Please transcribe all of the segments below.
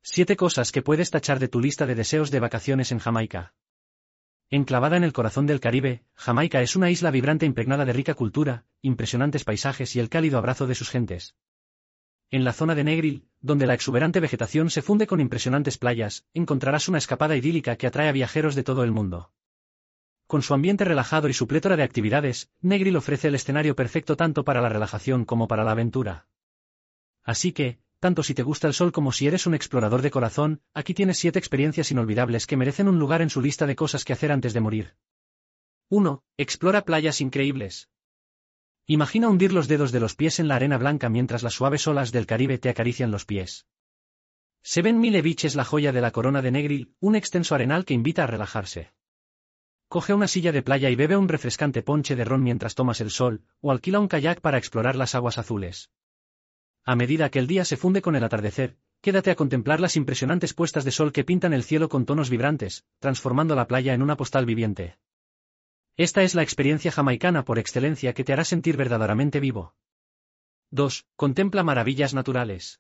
7 cosas que puedes tachar de tu lista de deseos de vacaciones en Jamaica. Enclavada en el corazón del Caribe, Jamaica es una isla vibrante impregnada de rica cultura, impresionantes paisajes y el cálido abrazo de sus gentes. En la zona de Negril, donde la exuberante vegetación se funde con impresionantes playas, encontrarás una escapada idílica que atrae a viajeros de todo el mundo. Con su ambiente relajado y su plétora de actividades, Negril ofrece el escenario perfecto tanto para la relajación como para la aventura. Así que, tanto si te gusta el sol como si eres un explorador de corazón, aquí tienes 7 experiencias inolvidables que merecen un lugar en su lista de cosas que hacer antes de morir. 1. Explora playas increíbles. Imagina hundir los dedos de los pies en la arena blanca mientras las suaves olas del Caribe te acarician los pies. Seven Mile Beach es la joya de la corona de Negril, un extenso arenal que invita a relajarse. Coge una silla de playa y bebe un refrescante ponche de ron mientras tomas el sol, o alquila un kayak para explorar las aguas azules. A medida que el día se funde con el atardecer, quédate a contemplar las impresionantes puestas de sol que pintan el cielo con tonos vibrantes, transformando la playa en una postal viviente. Esta es la experiencia jamaicana por excelencia que te hará sentir verdaderamente vivo. 2. Contempla maravillas naturales.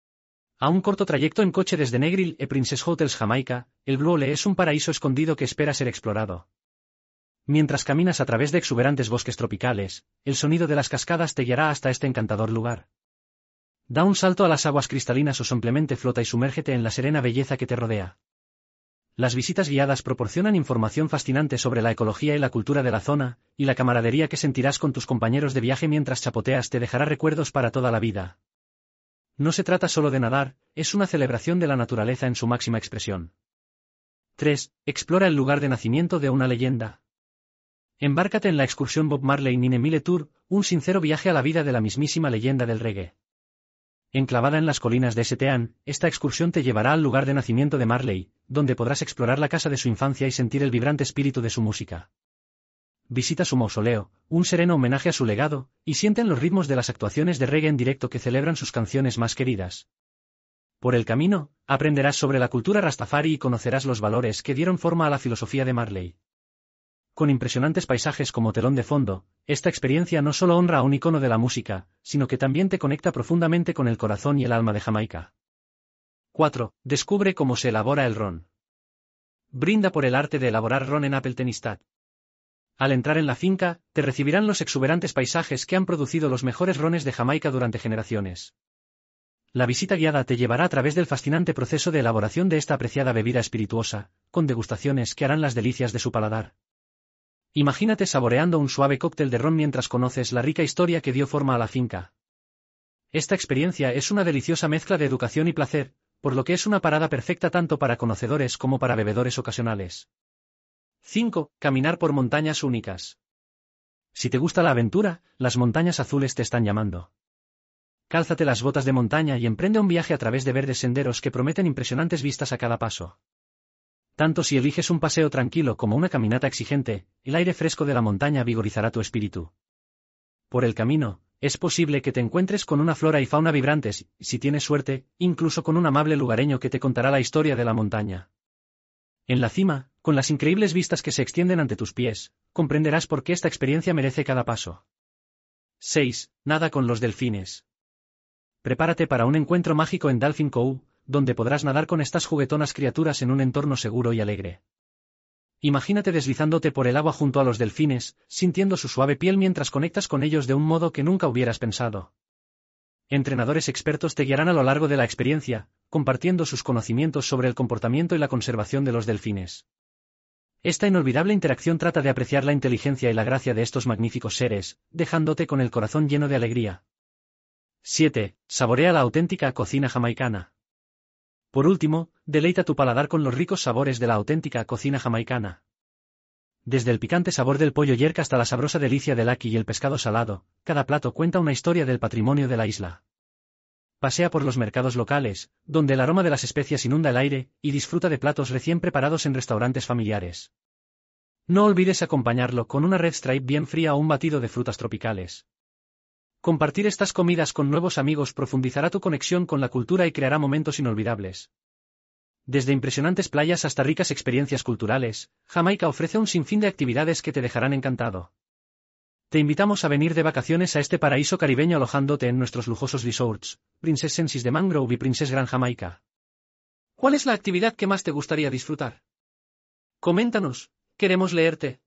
A un corto trayecto en coche desde Negril e Princess Hotels Jamaica, el Blue Hole es un paraíso escondido que espera ser explorado. Mientras caminas a través de exuberantes bosques tropicales, el sonido de las cascadas te guiará hasta este encantador lugar. Da un salto a las aguas cristalinas o simplemente flota y sumérgete en la serena belleza que te rodea. Las visitas guiadas proporcionan información fascinante sobre la ecología y la cultura de la zona, y la camaradería que sentirás con tus compañeros de viaje mientras chapoteas te dejará recuerdos para toda la vida. No se trata solo de nadar, es una celebración de la naturaleza en su máxima expresión. 3. Explora el lugar de nacimiento de una leyenda. Embárcate en la excursión Bob Marley Nine Mile Tour, un sincero viaje a la vida de la mismísima leyenda del reggae. Enclavada en las colinas de St. Ann, esta excursión te llevará al lugar de nacimiento de Marley, donde podrás explorar la casa de su infancia y sentir el vibrante espíritu de su música. Visita su mausoleo, un sereno homenaje a su legado, y sienten los ritmos de las actuaciones de reggae en directo que celebran sus canciones más queridas. Por el camino, aprenderás sobre la cultura rastafari y conocerás los valores que dieron forma a la filosofía de Marley. Con impresionantes paisajes como telón de fondo, esta experiencia no solo honra a un icono de la música, sino que también te conecta profundamente con el corazón y el alma de Jamaica. 4. Descubre cómo se elabora el ron. Brinda por el arte de elaborar ron en Appleton Estate. Al entrar en la finca, te recibirán los exuberantes paisajes que han producido los mejores rones de Jamaica durante generaciones. La visita guiada te llevará a través del fascinante proceso de elaboración de esta apreciada bebida espirituosa, con degustaciones que harán las delicias de su paladar. Imagínate saboreando un suave cóctel de ron mientras conoces la rica historia que dio forma a la finca. Esta experiencia es una deliciosa mezcla de educación y placer, por lo que es una parada perfecta tanto para conocedores como para bebedores ocasionales. 5. Caminar por montañas únicas. Si te gusta la aventura, las montañas azules te están llamando. Cálzate las botas de montaña y emprende un viaje a través de verdes senderos que prometen impresionantes vistas a cada paso. Tanto si eliges un paseo tranquilo como una caminata exigente, el aire fresco de la montaña vigorizará tu espíritu. Por el camino, es posible que te encuentres con una flora y fauna vibrantes, si tienes suerte, incluso con un amable lugareño que te contará la historia de la montaña. En la cima, con las increíbles vistas que se extienden ante tus pies, comprenderás por qué esta experiencia merece cada paso. 6. Nada con los delfines. Prepárate para un encuentro mágico en Dolphin Cove, donde podrás nadar con estas juguetonas criaturas en un entorno seguro y alegre. Imagínate deslizándote por el agua junto a los delfines, sintiendo su suave piel mientras conectas con ellos de un modo que nunca hubieras pensado. Entrenadores expertos te guiarán a lo largo de la experiencia, compartiendo sus conocimientos sobre el comportamiento y la conservación de los delfines. Esta inolvidable interacción trata de apreciar la inteligencia y la gracia de estos magníficos seres, dejándote con el corazón lleno de alegría. 7. Saborea la auténtica cocina jamaicana. Por último, deleita tu paladar con los ricos sabores de la auténtica cocina jamaicana. Desde el picante sabor del pollo yerca hasta la sabrosa delicia del ackee y el pescado salado, cada plato cuenta una historia del patrimonio de la isla. Pasea por los mercados locales, donde el aroma de las especias inunda el aire, y disfruta de platos recién preparados en restaurantes familiares. No olvides acompañarlo con una red stripe bien fría o un batido de frutas tropicales. Compartir estas comidas con nuevos amigos profundizará tu conexión con la cultura y creará momentos inolvidables. Desde impresionantes playas hasta ricas experiencias culturales, Jamaica ofrece un sinfín de actividades que te dejarán encantado. Te invitamos a venir de vacaciones a este paraíso caribeño alojándote en nuestros lujosos resorts, Princess Senses de Mangrove y Princess Grand Jamaica. ¿Cuál es la actividad que más te gustaría disfrutar? Coméntanos, queremos leerte.